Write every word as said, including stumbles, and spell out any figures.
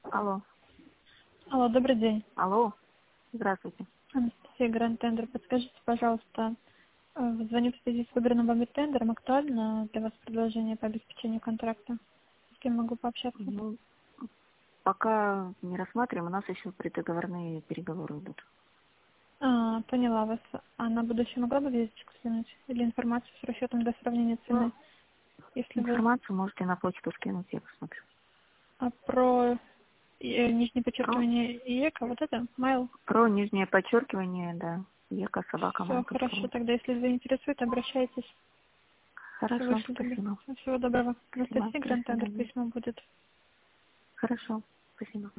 Алло. Алло, добрый день. Алло. Здравствуйте. Анастасия, Гранд Тендер. Подскажите, пожалуйста, э, звоню в связи с выбранным вами тендером. Актуально для вас предложение по обеспечению контракта? С кем могу пообщаться? Ну, пока не рассматриваем, у нас еще преддоговорные переговоры идут. А, поняла вас. А на будущее могла бы визиточку скинуть? Или информацию с расчетом для сравнения Ну, цены? Если вы информацию можете на почту скинуть, я посмотрю. а, про э, нижнее Про, подчеркивание ИЭКа, вот это, mail. про нижнее подчеркивание, да. ека собака Все mail точка хорошо, ру. тогда если заинтересует, обращайтесь. Все Хорошо, вышло тогда. спасибо. Всего доброго. Спасибо. Анастасия, До Гранд Тендер, свидания. письмо будет. Хорошо, спасибо.